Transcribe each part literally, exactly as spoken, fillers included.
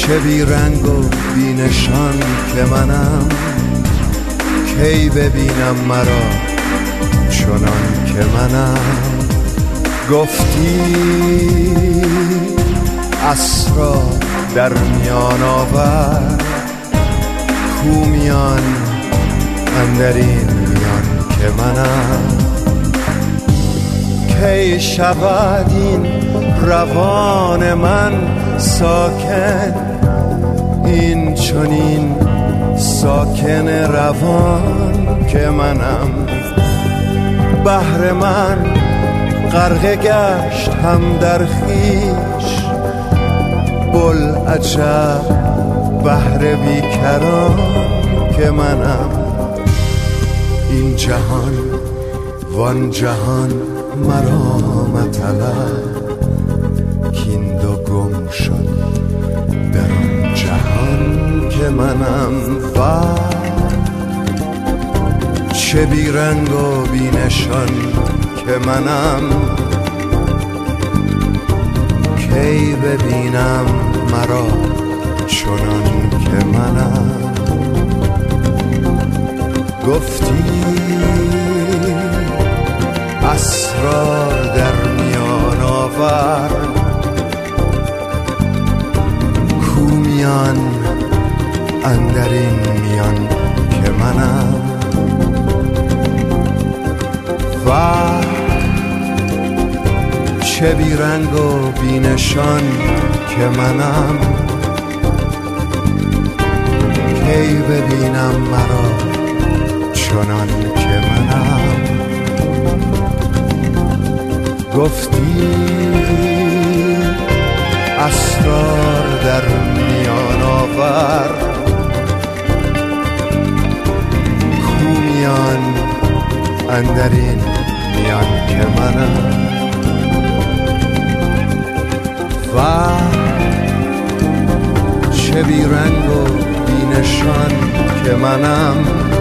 چه بی رنگ و بی نشان که منم، کی ببینم مرا چنان که منم. گفتی اسرا در میان آور، کو میان اندرین میان که منم. کی شود این روان من ساکن، این چنین ساکن روان که منم. بحر من غرقه گشت هم در خویش، بوالعجب بحر بیکران که منم. این جهان وان جهان مرا مطلب، کین دو گم شد در آن جهان که منم. و چه بی رنگ و بی نشان که منم، کی ببینم مرا چنان که منم. گفتی اسرار در میان آور، کو میان اندرین میان که منم. و چه بی رنگ و بی نشان که منم، کی ببینم مرا چنان که منم. گفتی اسرار در میان آور، کو میان اندرین میان که منم. و چه بی رنگ و بی نشان که منم،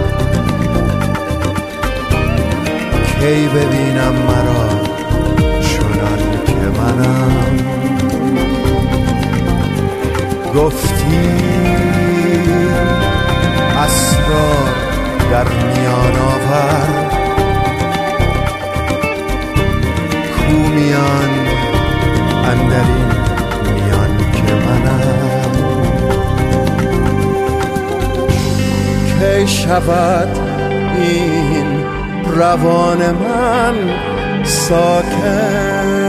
کی ببینم مرا چنان که منم. گفتی اسرار در میان آور، کو میان اندرین میان که منم. کی شود این روان من ساکن،